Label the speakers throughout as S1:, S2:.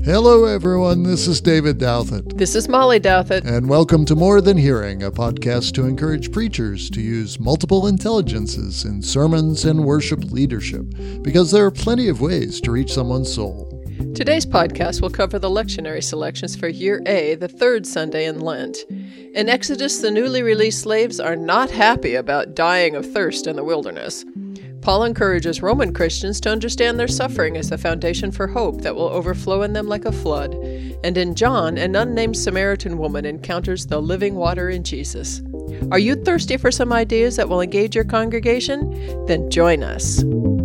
S1: Hello, everyone. This is David Douthit.
S2: This is Molly Douthit.
S1: And welcome to More Than Hearing, a podcast to encourage preachers to use multiple intelligences in sermons and worship leadership, because there are plenty of ways to reach someone's soul.
S2: Today's podcast will cover the lectionary selections for Year A, the third Sunday in Lent. In Exodus, the newly released slaves are not happy about dying of thirst in the wilderness. Paul encourages Roman Christians to understand their suffering as the foundation for hope that will overflow in them like a flood. And in John, an unnamed Samaritan woman encounters the living water in Jesus. Are you thirsty for some ideas that will engage your congregation? Then join us.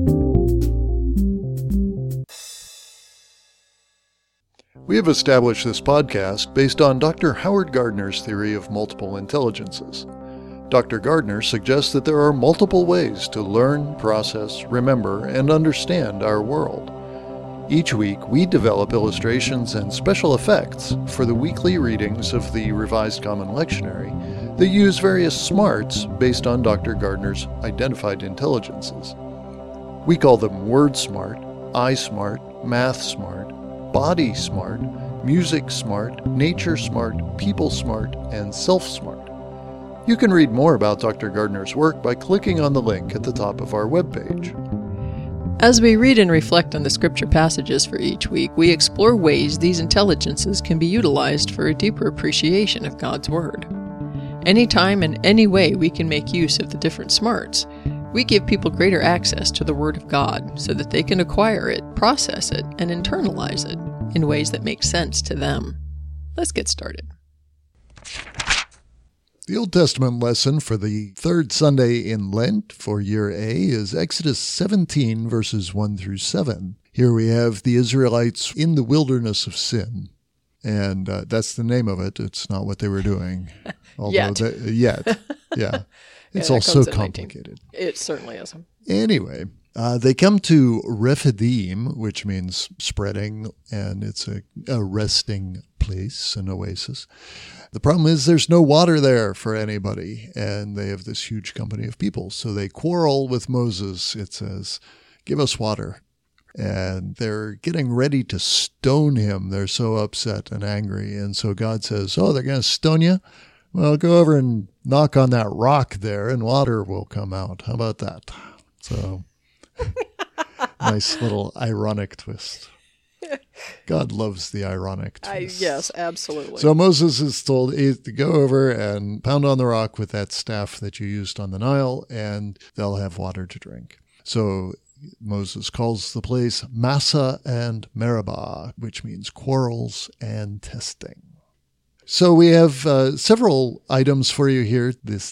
S1: We have established this podcast based on Dr. Howard Gardner's theory of multiple intelligences. Dr. Gardner suggests that there are multiple ways to learn, process, remember, and understand our world. Each week, we develop illustrations and special effects for the weekly readings of the Revised Common Lectionary that use various smarts based on Dr. Gardner's identified intelligences. We call them Word Smart, Eye Smart, Math Smart, Body Smart, Music Smart, Nature Smart, People Smart, and Self Smart. You can read more about Dr. Gardner's work by clicking on the link at the top of our webpage.
S2: As we read and reflect on the scripture passages for each week, we explore ways these intelligences can be utilized for a deeper appreciation of God's Word. Anytime and any way we can make use of the different smarts, we give people greater access to the Word of God so that they can acquire it, process it, and internalize it in ways that make sense to them. Let's get started.
S1: The Old Testament lesson for the third Sunday in Lent for Year A is Exodus 17, verses 1 through 7. Here we have the Israelites in the wilderness of sin. And that's the name of it. It's not what they were doing.
S2: Yet.
S1: Yet. Yeah. It's all so complicated.
S2: It certainly is.
S1: Anyway, they come to Rephidim, which means spreading, and it's a resting place, an oasis. The problem is there's no water there for anybody, and they have this huge company of people. So they quarrel with Moses. It says, "Give us water." And they're getting ready to stone him. They're so upset and angry. And so God says, "Oh, they're going to stone you? Well, go over and knock on that rock there, and water will come out." How about that? So, nice little ironic twist. God loves the ironic twist.
S2: Yes, absolutely.
S1: So Moses is told to go over and pound on the rock with that staff that you used on the Nile, and they'll have water to drink. So Moses calls the place Massa and Meribah, which means quarrels and testing. So we have several items for you here this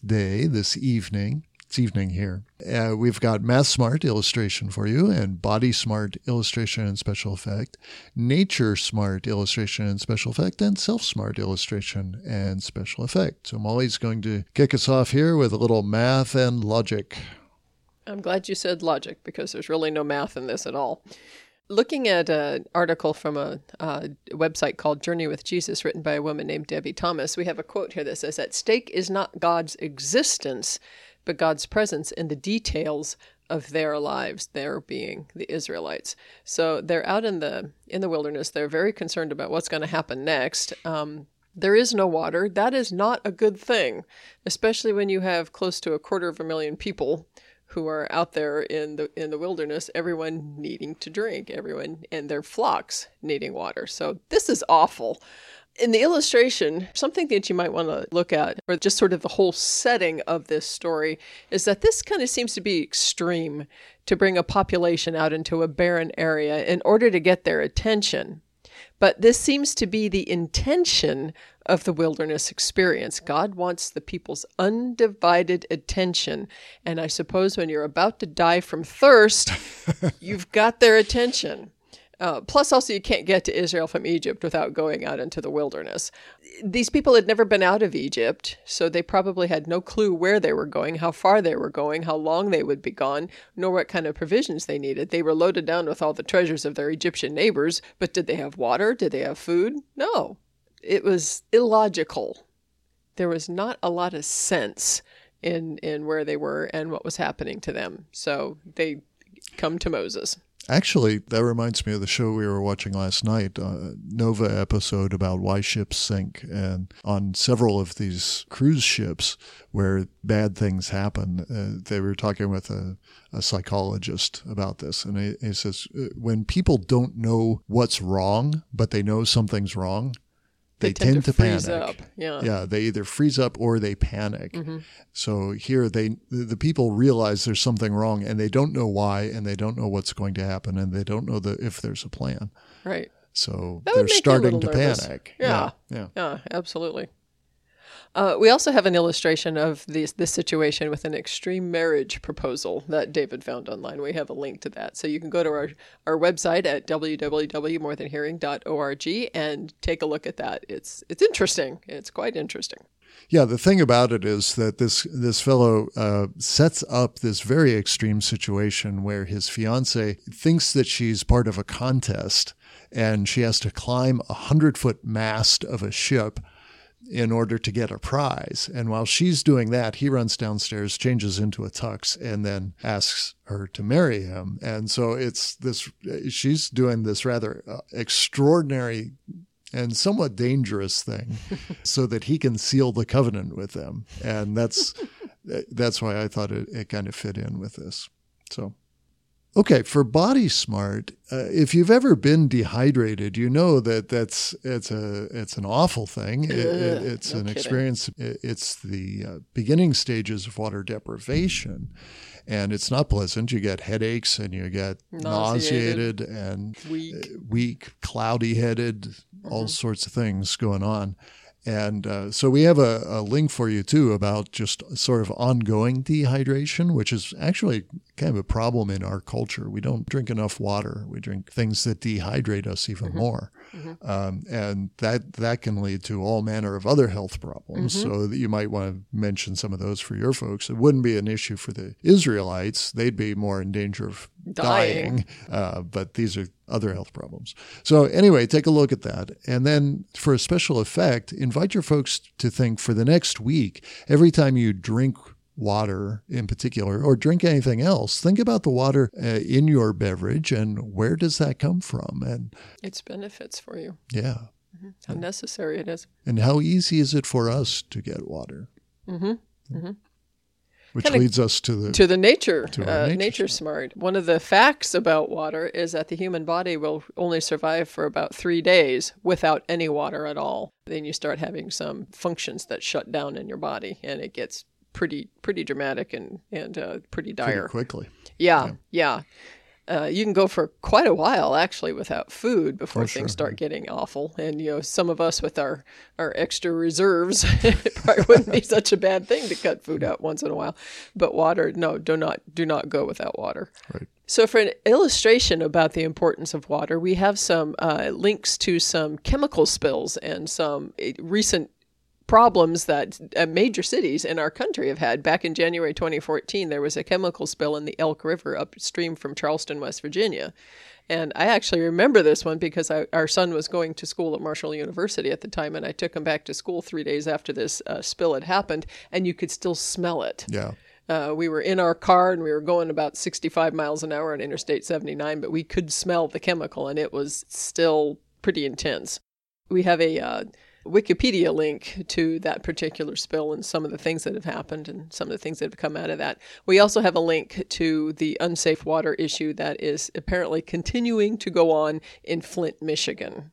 S1: evening. It's evening here. We've got Math Smart illustration for you, and Body Smart illustration and special effect, Nature Smart illustration and special effect, and Self Smart illustration and special effect. So Molly's going to kick us off here with a little math and logic.
S2: I'm glad you said logic, because there's really no math in this at all. Looking at an article from a website called Journey with Jesus, written by a woman named Debbie Thomas, we have a quote here that says, "At stake is not God's existence, but God's presence in the details of their lives," their being the Israelites. So they're out in the wilderness. They're very concerned about what's going to happen next. There is no water. That is not a good thing, especially when you have close to 250,000 people who are out there in the wilderness, everyone needing to drink, everyone and their flocks needing water. So this is awful. In the illustration, something that you might want to look at, or just sort of the whole setting of this story, is that this kind of seems to be extreme to bring a population out into a barren area in order to get their attention. But this seems to be the intention of the wilderness experience. God wants the people's undivided attention. And I suppose when you're about to die from thirst, you've got their attention. Plus, also, you can't get to Israel from Egypt without going out into the wilderness. These people had never been out of Egypt, so they probably had no clue where they were going, how far they were going, how long they would be gone, nor what kind of provisions they needed. They were loaded down with all the treasures of their Egyptian neighbors, but did they have water? Did they have food? No. It was illogical. There was not a lot of sense in where they were and what was happening to them. So they come to Moses.
S1: Actually, that reminds me of the show we were watching last night, a Nova episode about why ships sink. And on several of these cruise ships where bad things happen, they were talking with a psychologist about this. And he says, when people don't know what's wrong, but they know something's wrong, they tend to
S2: freeze
S1: panic.
S2: up. Yeah.
S1: Yeah, they either freeze up or they panic.
S2: Mm-hmm.
S1: So here the people realize there's something wrong and they don't know why and they don't know what's going to happen and they don't know if there's a plan.
S2: Right.
S1: So
S2: That would
S1: they're
S2: make you a
S1: starting
S2: little
S1: to
S2: nervous.
S1: panic.
S2: Yeah.
S1: Yeah.
S2: Absolutely. We also have an illustration of this situation with an extreme marriage proposal that David found online. We have a link to that. So you can go to our website at www.morethanhearing.org and take a look at that. It's interesting. It's quite interesting.
S1: Yeah, the thing about it is that this fellow sets up this very extreme situation where his fiancée thinks that she's part of a contest and she has to climb a 100-foot mast of a ship in order to get a prize. And while she's doing that, he runs downstairs, changes into a tux, and then asks her to marry him. And so she's doing this rather extraordinary and somewhat dangerous thing so that he can seal the covenant with them. And that's why I thought it kind of fit in with this. So, okay, for Body Smart, if you've ever been dehydrated, you know that it's an awful thing. It's an experience. It's the beginning stages of water deprivation. And it's not pleasant. You get headaches and you get nauseated and weak, cloudy-headed, all sorts of things going on. And so we have a link for you, too, about just sort of ongoing dehydration, which is actually kind of a problem in our culture. We don't drink enough water. We drink things that dehydrate us even more. And that can lead to all manner of other health problems. So that you might want to mention some of those for your folks. It wouldn't be an issue for the Israelites. They'd be more in danger of dying. But these are other health problems. So anyway, take a look at that. And then for a special effect, invite your folks to think for the next week, every time you drink water in particular, or drink anything else, think about the water in your beverage and where does that come from? And
S2: its benefits for you.
S1: Yeah.
S2: How necessary it is.
S1: And how easy is it for us to get water? Which
S2: Kinda
S1: leads us to
S2: the nature,
S1: our
S2: nature smart. One of the facts about water is that the human body will only survive for about 3 days without any water at all. Then you start having some functions that shut down in your body, and it gets pretty dramatic and pretty dire.
S1: pretty quickly.
S2: Yeah. You can go for quite a while, actually, without food before things start getting awful. And, some of us with our extra reserves, it probably wouldn't be such a bad thing to cut food out once in a while. But water, no, do not go without water.
S1: Right.
S2: So for an illustration about the importance of water, we have some links to some chemical spills and some recent problems that major cities in our country have had. Back in January 2014, there was a chemical spill in the Elk River upstream from Charleston, West Virginia. And I actually remember this one because our son was going to school at Marshall University at the time, and I took him back to school 3 days after this spill had happened, and you could still smell it.
S1: Yeah.
S2: We were in our car, and we were going about 65 miles an hour on Interstate 79, but we could smell the chemical, and it was still pretty intense. We have a Wikipedia link to that particular spill and some of the things that have happened and some of the things that have come out of that. We also have a link to the unsafe water issue that is apparently continuing to go on in Flint, Michigan.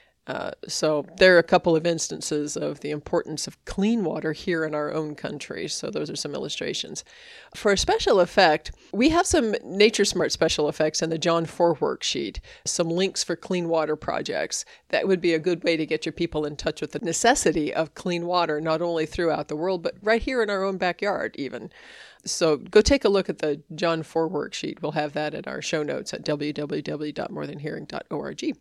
S2: So there are a couple of instances of the importance of clean water here in our own country. So those are some illustrations. For a special effect, we have some Nature Smart special effects in the John 4 worksheet, some links for clean water projects. That would be a good way to get your people in touch with the necessity of clean water, not only throughout the world, but right here in our own backyard even. So go take a look at the John 4 worksheet. We'll have that in our show notes at www.morethanhearing.org.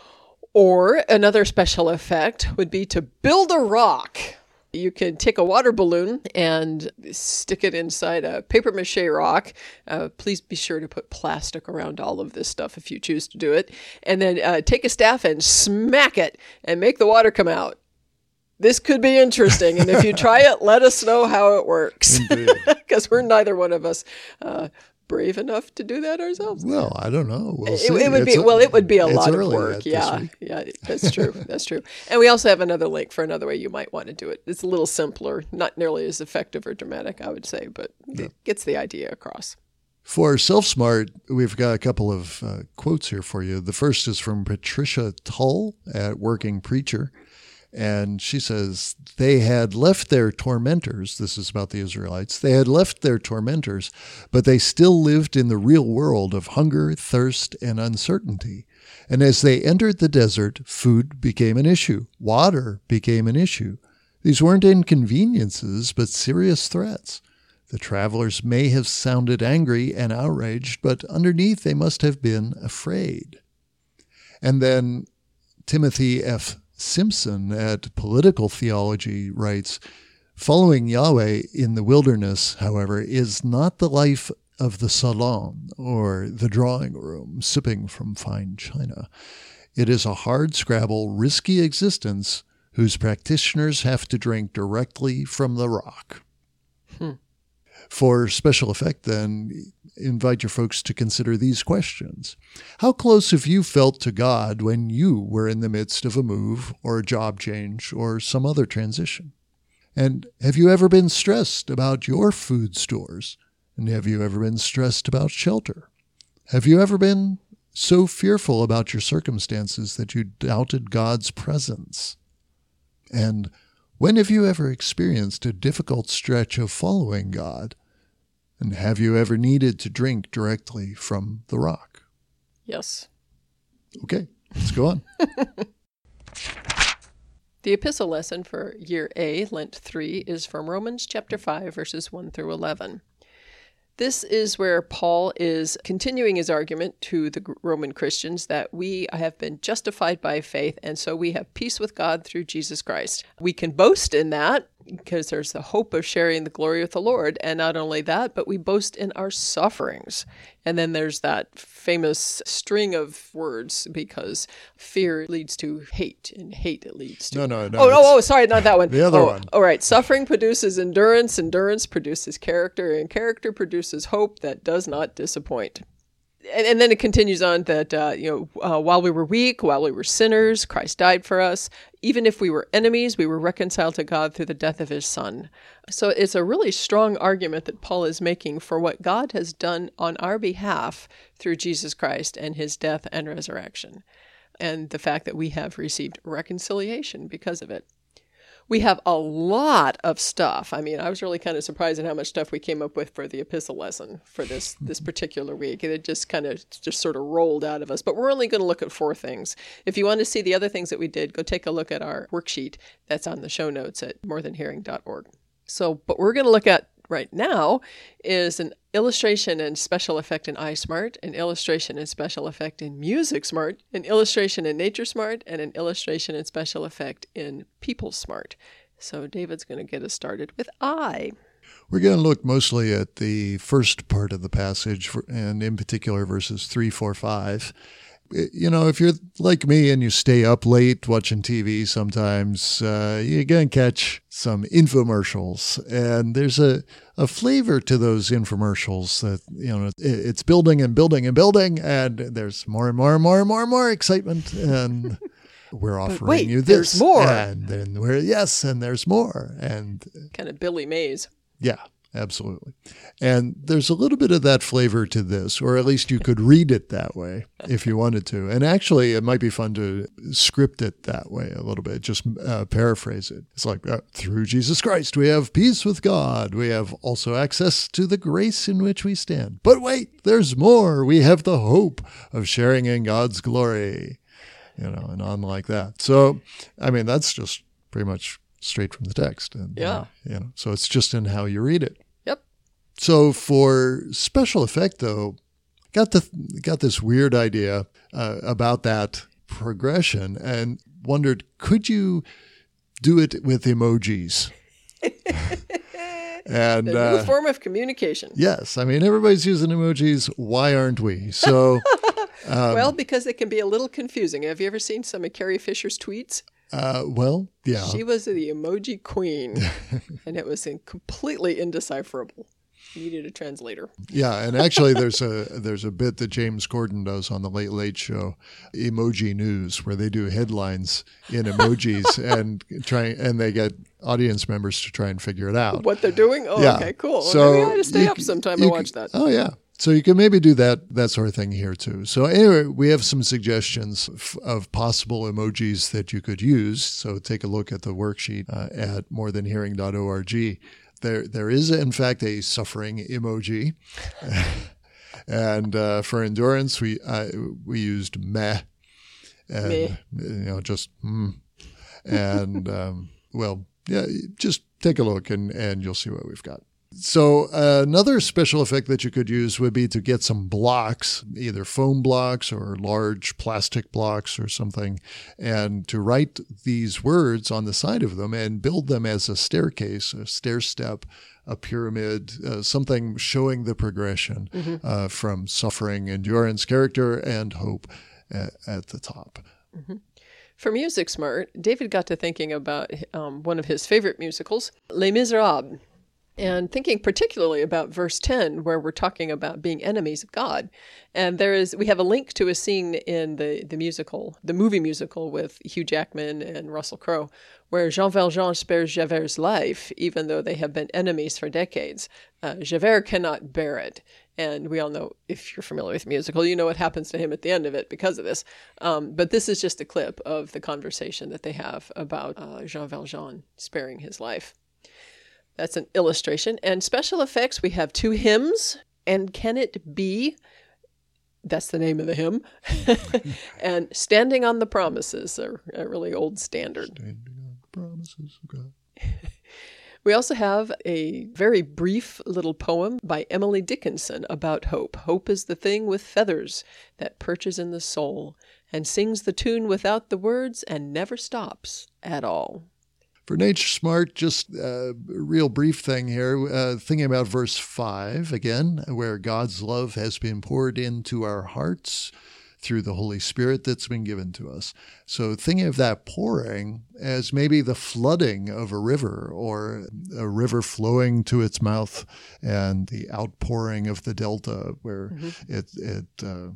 S2: Or another special effect would be to build a rock. You can take a water balloon and stick it inside a paper mache rock. Please be sure to put plastic around all of this stuff if you choose to do it. And then take a staff and smack it and make the water come out. This could be interesting. And if you try it, let us know how it works. Because we're neither one of us brave enough to do that ourselves?
S1: Well, I don't know. We'll see.
S2: It would be a lot of
S1: early
S2: work.
S1: yet this week.
S2: Yeah, that's true. That's true. And we also have another link for another way you might want to do it. It's a little simpler, not nearly as effective or dramatic, I would say, but it gets the idea across.
S1: For Self-Smart, we've got a couple of quotes here for you. The first is from Patricia Tull at Working Preacher. And she says, they had left their tormentors, this is about the Israelites, they had left their tormentors, but they still lived in the real world of hunger, thirst, and uncertainty. And as they entered the desert, food became an issue. Water became an issue. These weren't inconveniences, but serious threats. The travelers may have sounded angry and outraged, but underneath they must have been afraid. And then Timothy F. Simpson at Political Theology writes, following Yahweh in the wilderness, however, is not the life of the salon or the drawing room sipping from fine china. It is a hard-scrabble, risky existence whose practitioners have to drink directly from the rock. For special effect, then, invite your folks to consider these questions. How close have you felt to God when you were in the midst of a move or a job change or some other transition? And have you ever been stressed about your food stores? And have you ever been stressed about shelter? Have you ever been so fearful about your circumstances that you doubted God's presence? And when have you ever experienced a difficult stretch of following God? And have you ever needed to drink directly from the rock?
S2: Yes.
S1: Okay, let's go on.
S2: The epistle lesson for Year A, Lent 3, is from Romans chapter 5, verses 1 through 11. This is where Paul is continuing his argument to the Roman Christians that we have been justified by faith, and so we have peace with God through Jesus Christ. We can boast in that because there's the hope of sharing the glory with the Lord, and not only that, but we boast in our sufferings. And then there's that famous string of words, because fear leads to hate, and hate leads to...
S1: No.
S2: Sorry, not that one.
S1: The other one.
S2: All right. Suffering produces endurance. Endurance produces character. And character produces hope that does not disappoint. And then it continues on that, while we were weak, while we were sinners, Christ died for us. Even if we were enemies, we were reconciled to God through the death of his Son. So it's a really strong argument that Paul is making for what God has done on our behalf through Jesus Christ and his death and resurrection, and the fact that we have received reconciliation because of it. We have a lot of stuff. I mean, I was really kind of surprised at how much stuff we came up with for the epistle lesson for this particular week. It just sort of rolled out of us. But we're only going to look at 4 things. If you want to see the other things that we did, go take a look at our worksheet that's on the show notes at morethanhearing.org. So, but we're going to look at right now is an illustration and special effect in iSmart, an illustration and special effect in MusicSmart, an illustration in NatureSmart, and an illustration and special effect in PeopleSmart. So David's going to get us started with I.
S1: We're going to look mostly at the first part of the passage, and in particular verses 3, 4, 5. You know, if you're like me and you stay up late watching TV sometimes, you're going to catch some infomercials. And there's a flavor to those infomercials that, it's building and building and building, and there's more and more and more and more and more excitement. And we're offering you this.
S2: There's more.
S1: And then and there's more. And
S2: kind of Billy Mays.
S1: Yeah. Absolutely. And there's a little bit of that flavor to this, or at least you could read it that way if you wanted to. And actually, it might be fun to script it that way a little bit, just paraphrase it. It's like, through Jesus Christ, we have peace with God. We have also access to the grace in which we stand. But wait, there's more. We have the hope of sharing in God's glory, and on like that. So, I mean, that's just pretty much straight from the text. And, so it's just in how you read it.
S2: Yep.
S1: So for special effect, though, got this weird idea about that progression and wondered, could you do it with emojis? And
S2: a new form of communication.
S1: Yes. I mean, everybody's using emojis. Why aren't we? So,
S2: well, because it can be a little confusing. Have you ever seen some of Carrie Fisher's tweets?
S1: Well, yeah.
S2: She was the emoji queen, and it was completely indecipherable. Needed a translator.
S1: Yeah, and actually there's a bit that James Corden does on the Late Late Show, Emoji News, where they do headlines in emojis and they get audience members to try and figure it out.
S2: What they're doing? Oh,
S1: yeah.
S2: okay, cool.
S1: So
S2: maybe I ought to stay up sometime and watch that.
S1: Oh, yeah. So you can maybe do that sort of thing here too. So anyway, we have some suggestions of possible emojis that you could use. So take a look at the worksheet at morethanhearing.org. There is, in fact, a suffering emoji. And for endurance, we used meh. And, just And, just take a look and you'll see what we've got. So another special effect that you could use would be to get some blocks, either foam blocks or large plastic blocks or something, and to write these words on the side of them and build them as a staircase, a stair step, a pyramid, something showing the progression from suffering, endurance, character, and hope at the top.
S2: Mm-hmm. For Music Smart, David got to thinking about one of his favorite musicals, Les Miserables. And thinking particularly about verse 10, where we're talking about being enemies of God. And we have a link to a scene in the movie musical with Hugh Jackman and Russell Crowe, where Jean Valjean spares Javert's life, even though they have been enemies for decades. Javert cannot bear it. And we all know, if you're familiar with the musical, you know what happens to him at the end of it because of this. But this is just a clip of the conversation that they have about Jean Valjean sparing his life. That's an illustration. And special effects, we have 2 hymns. And Can It Be? That's the name of the hymn. And Standing on the Promises, a really old standard.
S1: Standing on the Promises of God.
S2: We also have a very brief little poem by Emily Dickinson about hope. Hope is the thing with feathers that perches in the soul and sings the tune without the words and never stops at all.
S1: For Nature Smart, just a real brief thing here, thinking about verse 5 again, where God's love has been poured into our hearts through the Holy Spirit that's been given to us. So thinking of that pouring as maybe the flooding of a river or a river flowing to its mouth and the outpouring of the delta where it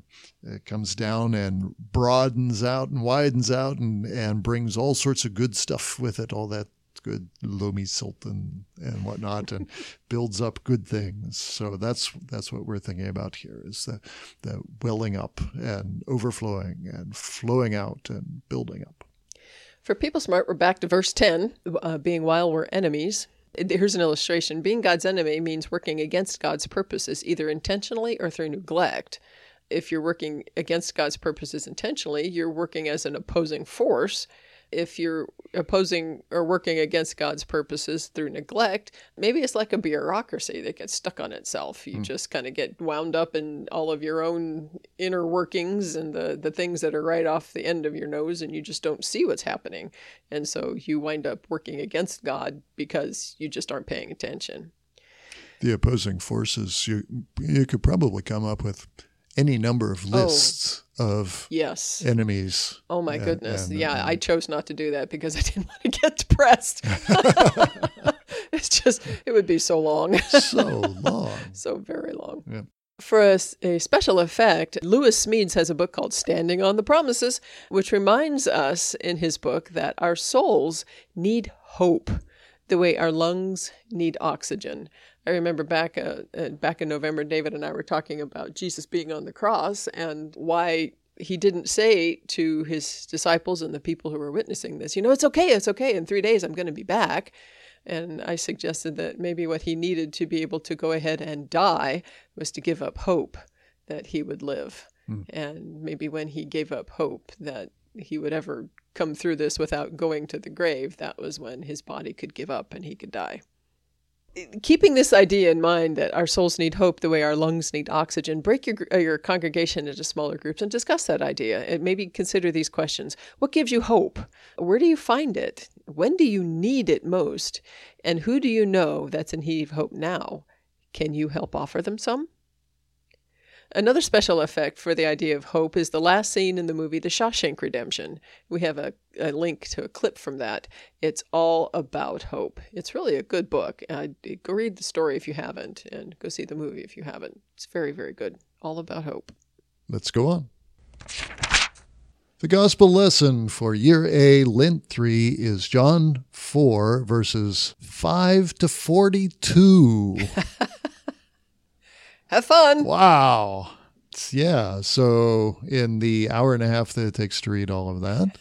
S1: comes down and broadens out and widens out and brings all sorts of good stuff with it, all that good loamy silt and whatnot, and builds up good things. So that's what we're thinking about here, is the welling up and overflowing and flowing out and building up.
S2: For People Smart, we're back to verse 10, being while we're enemies. Here's an illustration. Being God's enemy means working against God's purposes, either intentionally or through neglect. If you're working against God's purposes intentionally, you're working as an opposing force. If you're opposing or working against God's purposes through neglect, maybe it's like a bureaucracy that gets stuck on itself. You just kind of get wound up in all of your own inner workings and the things that are right off the end of your nose, and you just don't see what's happening. And so you wind up working against God because you just aren't paying attention.
S1: The opposing forces, you could probably come up with any number of lists of enemies.
S2: Oh, my goodness. I chose not to do that because I didn't want to get depressed. It would be so long.
S1: So long.
S2: So very long.
S1: Yeah.
S2: For a special effect, Lewis Smedes has a book called Standing on the Promises, which reminds us in his book that our souls need hope the way our lungs need oxygen. I remember back in November, David and I were talking about Jesus being on the cross and why he didn't say to his disciples and the people who were witnessing this, it's okay. In 3 days, I'm going to be back. And I suggested that maybe what he needed to be able to go ahead and die was to give up hope that he would live. And maybe when he gave up hope that he would ever come through this without going to the grave, that was when his body could give up and he could die. Keeping this idea in mind that our souls need hope the way our lungs need oxygen, break your congregation into smaller groups and discuss that idea. And maybe consider these questions. What gives you hope? Where do you find it? When do you need it most? And who do you know that's in need of hope now? Can you help offer them some? Another special effect for the idea of hope is the last scene in the movie The Shawshank Redemption. We have a link to a clip from that. It's all about hope. It's really a good book. Go read the story if you haven't, and go see the movie if you haven't. It's very, very good. All about hope.
S1: Let's go on. The gospel lesson for Year A, Lent 3 is John 4, verses 5 to 42.
S2: Have fun.
S1: Wow. Yeah, so in the hour and a half that it takes to read all of that,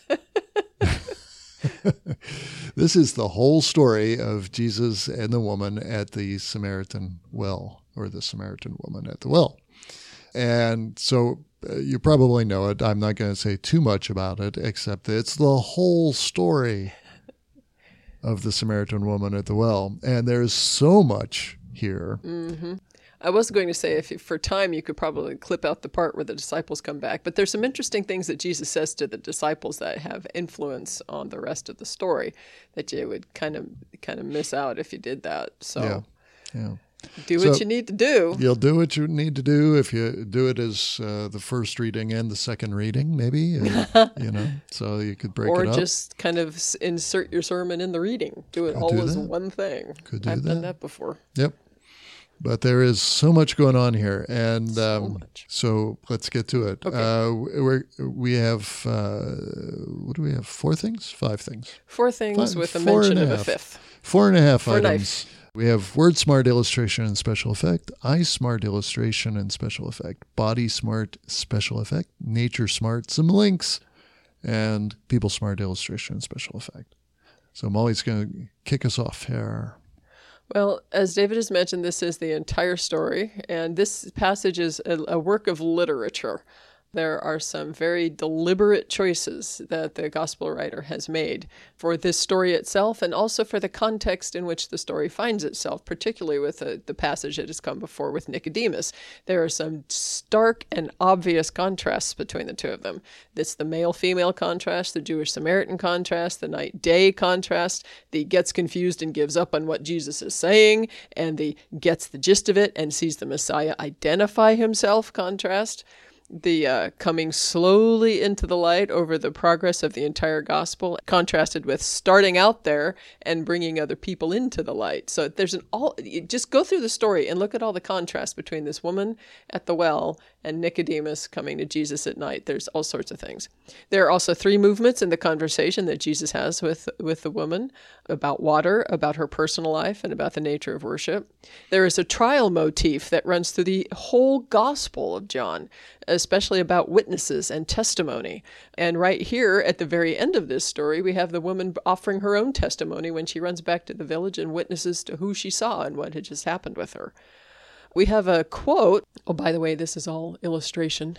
S1: this is the whole story of Jesus and the woman at the Samaritan well, or the Samaritan woman at the well. And so you probably know it. I'm not going to say too much about it, except that it's the whole story of the Samaritan woman at the well. And there's so much here.
S2: Mm-hmm. I was going to say, if for time, you could probably clip out the part where the disciples come back. But there's some interesting things that Jesus says to the disciples that have influence on the rest of the story that you would kind of miss out if you did that. So
S1: yeah.
S2: Do what you need to do.
S1: You'll do what you need to do if you do it as the first reading and the second reading, maybe, so you could break it up.
S2: Or just kind of insert your sermon in the reading. Do it all as one thing. I've done that before.
S1: Yep. But there is so much going on here, and so let's get to it.
S2: Okay.
S1: We have, what do we have, 4 things? 5 things.
S2: 4 things with a mention of a fifth.
S1: 4.5 items.
S2: Knife.
S1: We have Word Smart illustration and special effect, Eye Smart illustration and special effect, Body Smart special effect, Nature Smart, some links, and People Smart illustration and special effect. So Molly's going to kick us off here.
S2: Well, as David has mentioned, this is the entire story, and this passage is a work of literature. There are some very deliberate choices that the gospel writer has made for this story itself and also for the context in which the story finds itself, particularly with the passage that has come before with Nicodemus. There are some stark and obvious contrasts between the two of them. It's the male-female contrast, the Jewish-Samaritan contrast, the night-day contrast, the gets confused and gives up on what Jesus is saying, and the gets the gist of it and sees the Messiah identify himself contrast. The coming slowly into the light over the progress of the entire gospel, contrasted with starting out there and bringing other people into the light. So there's just go through the story and look at all the contrast between this woman at the well and Nicodemus coming to Jesus at night. There's all sorts of things. There are also 3 movements in the conversation that Jesus has with the woman about water, about her personal life, and about the nature of worship. There is a trial motif that runs through the whole gospel of John, especially about witnesses and testimony. And right here at the very end of this story, we have the woman offering her own testimony when she runs back to the village and witnesses to who she saw and what had just happened with her. We have a quote. Oh, by the way, this is all illustration.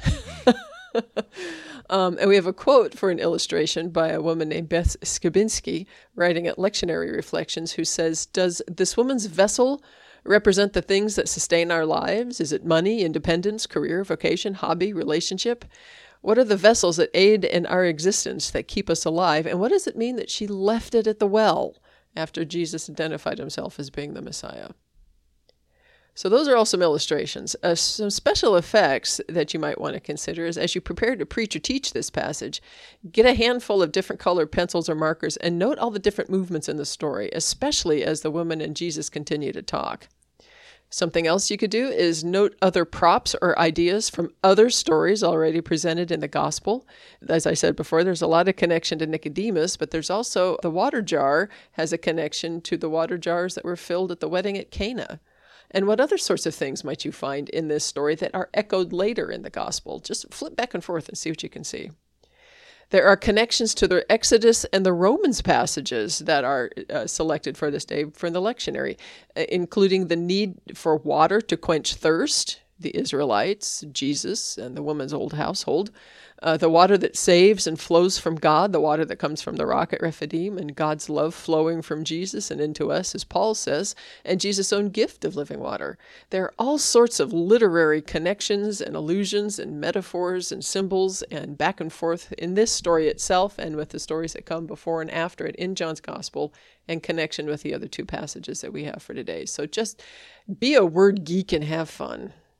S2: And we have a quote for an illustration by a woman named Beth Skibinski, writing at Lectionary Reflections, who says, "Does this woman's vessel represent the things that sustain our lives? Is it money, independence, career, vocation, hobby, relationship? What are the vessels that aid in our existence, that keep us alive? And what does it mean that she left it at the well after Jesus identified himself as being the Messiah?" So those are all some illustrations. Some special effects that you might want to consider is, as you prepare to preach or teach this passage, get a handful of different colored pencils or markers and note all the different movements in the story, especially as the woman and Jesus continue to talk. Something else you could do is note other props or ideas from other stories already presented in the gospel. As I said before, there's a lot of connection to Nicodemus, but there's also the water jar has a connection to the water jars that were filled at the wedding at Cana. And what other sorts of things might you find in this story that are echoed later in the gospel? Just flip back and forth and see what you can see. There are connections to the Exodus and the Romans passages that are selected for this day from the lectionary, including the need for water to quench thirst, the Israelites, Jesus, and the woman's old household, the water that saves and flows from God, the water that comes from the rock at Rephidim, and God's love flowing from Jesus and into us, as Paul says, and Jesus' own gift of living water. There are all sorts of literary connections and allusions and metaphors and symbols and back and forth in this story itself and with the stories that come before and after it in John's Gospel, and connection with the other 2 passages that we have for today. So just be a word geek and have fun.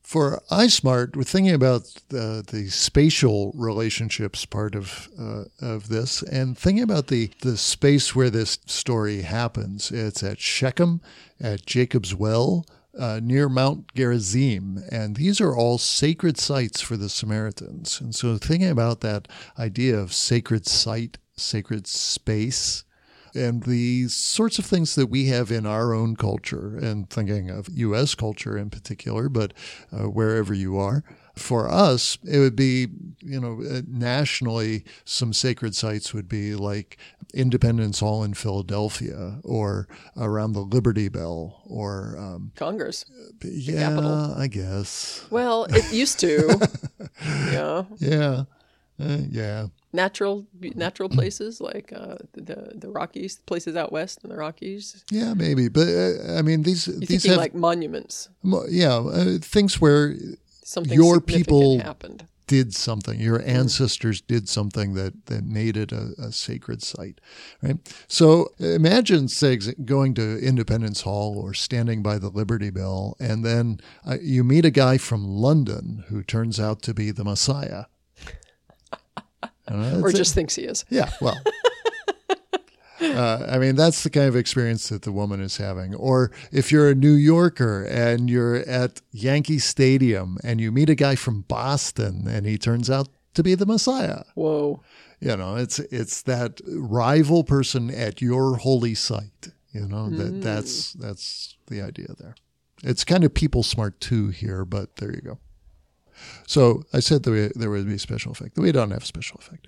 S1: For iSmart, we're thinking about the spatial relationships part of this, and thinking about the space where this story happens. It's at Shechem, at Jacob's Well, near Mount Gerizim, and these are all sacred sites for the Samaritans. And so thinking about that idea of sacred site, sacred space, and the sorts of things that we have in our own culture, and thinking of U.S. culture in particular, but wherever you are. For us, it would be, nationally, some sacred sites would be like Independence Hall in Philadelphia, or around the Liberty Bell, or
S2: Congress.
S1: Yeah,
S2: Capitol.
S1: I guess.
S2: Well, it used to. Yeah.
S1: Yeah. Yeah.
S2: Natural places like the Rockies, places out west in the Rockies.
S1: Yeah, maybe. But these
S2: thinking
S1: have
S2: like monuments.
S1: Things where
S2: Something
S1: your
S2: significant
S1: people
S2: happened.
S1: did something. Your ancestors did something that made it a sacred site, right? So imagine, say, going to Independence Hall or standing by the Liberty Bell, and then you meet a guy from London who turns out to be the Messiah.
S2: Or just thinks he is.
S1: Yeah, well. That's the kind of experience that the woman is having. Or if you're a New Yorker and you're at Yankee Stadium and you meet a guy from Boston and he turns out to be the Messiah.
S2: Whoa.
S1: It's that rival person at your holy site. That's the idea there. It's kind of people smart too here, but there you go. So I said that there would be special effect. We don't have special effect.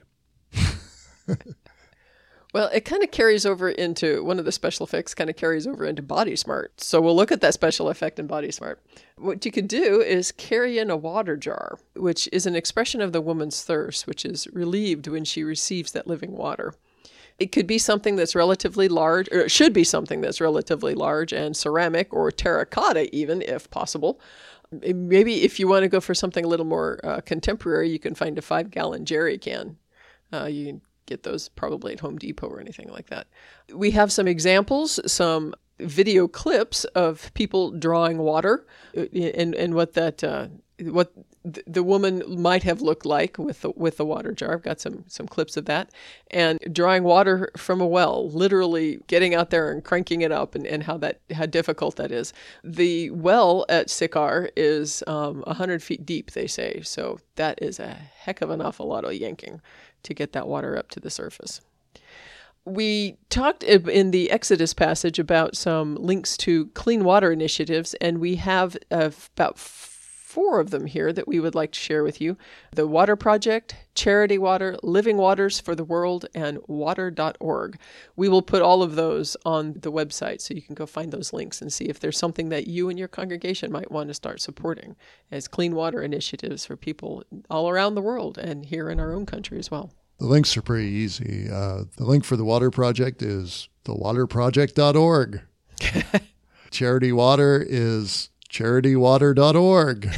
S2: Well, it kind of carries over into, one of the special effects kind of carries over into Body Smart. So we'll look at that special effect in Body Smart. What you could do is carry in a water jar, which is an expression of the woman's thirst, which is relieved when she receives that living water. It could be something that's relatively large, or it should be something that's relatively large and ceramic or terracotta even, if possible. Maybe if you want to go for something a little more contemporary, you can find a 5-gallon jerry can. You can get those probably at Home Depot or anything like that. We have some examples, some video clips of people drawing water, and what the woman might have looked like with the water jar. I've got some clips of that, and drawing water from a well, literally getting out there and cranking it up, and how difficult that is. The well at Sychar is 100 feet deep, they say, so that is a heck of an awful lot of yanking to get that water up to the surface. We talked in the Exodus passage about some links to clean water initiatives, and we have about 4 of them here that we would like to share with you. The Water Project, Charity Water, Living Waters for the World, and water.org. We will put all of those on the website, so you can go find those links and see if there's something that you and your congregation might want to start supporting as clean water initiatives for people all around the world and here in our own country as well.
S1: The links are pretty easy. The link for the Water Project is thewaterproject.org. Charity Water is charitywater.org.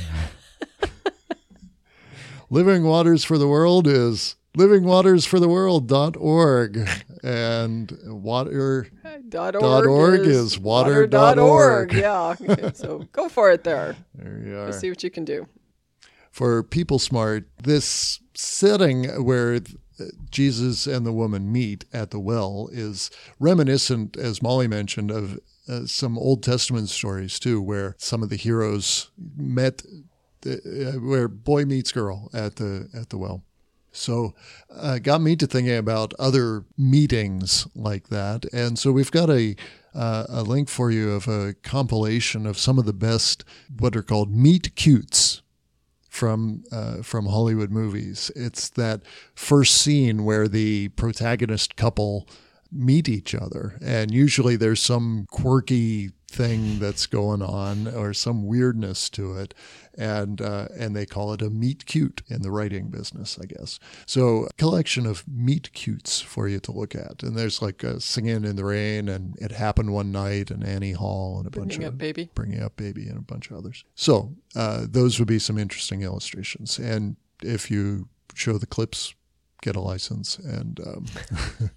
S1: Living Waters for the World is livingwatersfortheworld.org. And water.org is water.org.
S2: Yeah. So go for it there.
S1: There you are.
S2: Let's see what you can do.
S1: For People Smart, this setting where Jesus and the woman meet at the well is reminiscent, as Molly mentioned, of some Old Testament stories too, where some of the heroes met, where boy meets girl at the well. So got me to thinking about other meetings like that. And so we've got a link for you of a compilation of some of the best, what are called meet cutes from Hollywood movies. It's that first scene where the protagonist couple meet each other, and usually there's some quirky thing that's going on or some weirdness to it, and they call it a meet cute in the writing business, I guess. So a collection of meet cutes for you to look at, and there's like Singing in the Rain and It Happened One Night and Annie Hall and Bringing Up Baby and a bunch of others. So those would be some interesting illustrations, and if you show the clips, get a license and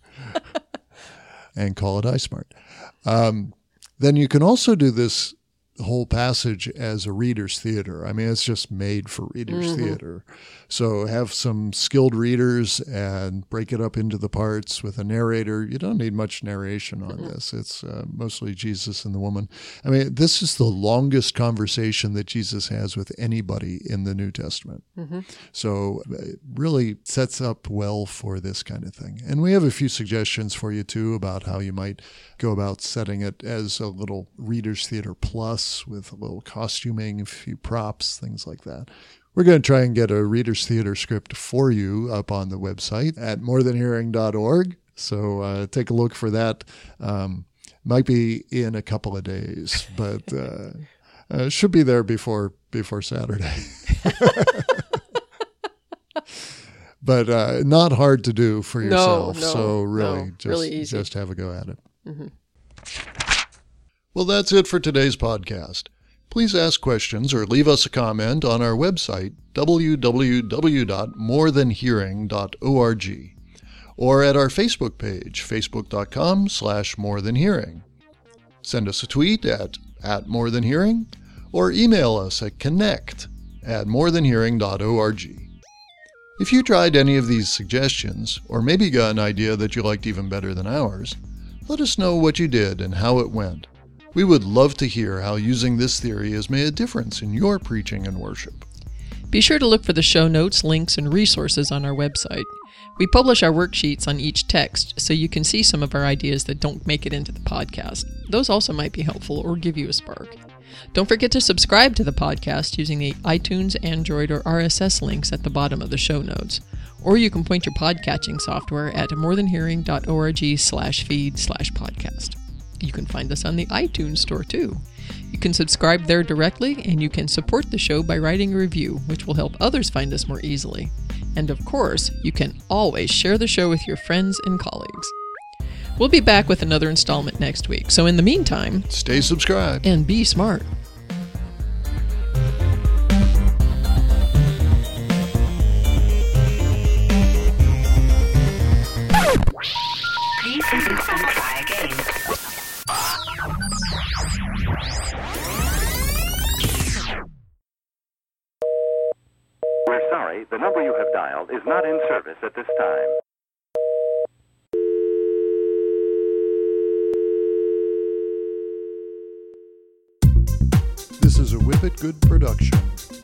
S1: and call it iSmart. Then you can also do this whole passage as a reader's theater. I mean, it's just made for reader's theater. So have some skilled readers and break it up into the parts with a narrator. You don't need much narration on this. It's mostly Jesus and the woman. I mean, this is the longest conversation that Jesus has with anybody in the New Testament. So it really sets up well for this kind of thing. And we have a few suggestions for you, too, about how you might go about setting it as a little reader's theater plus with a little costuming, a few props, things like that. We're going to try and get a reader's theater script for you up on the website at morethanhearing.org. So take a look for that. Might be in a couple of days, but should be there before Saturday. But not hard to do for yourself. So really, just have a go at it. Well, that's it for today's podcast. Please ask questions or leave us a comment on our website, www.morethanhearing.org, or at our Facebook page, facebook.com/morethanhearing. Send us a tweet at @morethanhearing, or email us at connect@morethanhearing.org. If you tried any of these suggestions, or maybe got an idea that you liked even better than ours, let us know what you did and how it went. We would love to hear how using this theory has made a difference in your preaching and worship.
S2: Be sure to look for the show notes, links, and resources on our website. We publish our worksheets on each text, so you can see some of our ideas that don't make it into the podcast. Those also might be helpful or give you a spark. Don't forget to subscribe to the podcast using the iTunes, Android, or RSS links at the bottom of the show notes. Or you can point your podcatching software at morethanhearing.org/feed/podcast. You can find us on the iTunes store too. You can subscribe there directly, and you can support the show by writing a review, which will help others find us more easily. And of course, you can always share the show with your friends and colleagues. We'll be back with another installment next week. So in the meantime,
S1: stay subscribed
S2: and be smart.
S3: Please try again.
S4: We're sorry, the number you have dialed is not in service at this time.
S1: This is a Whippet Good production.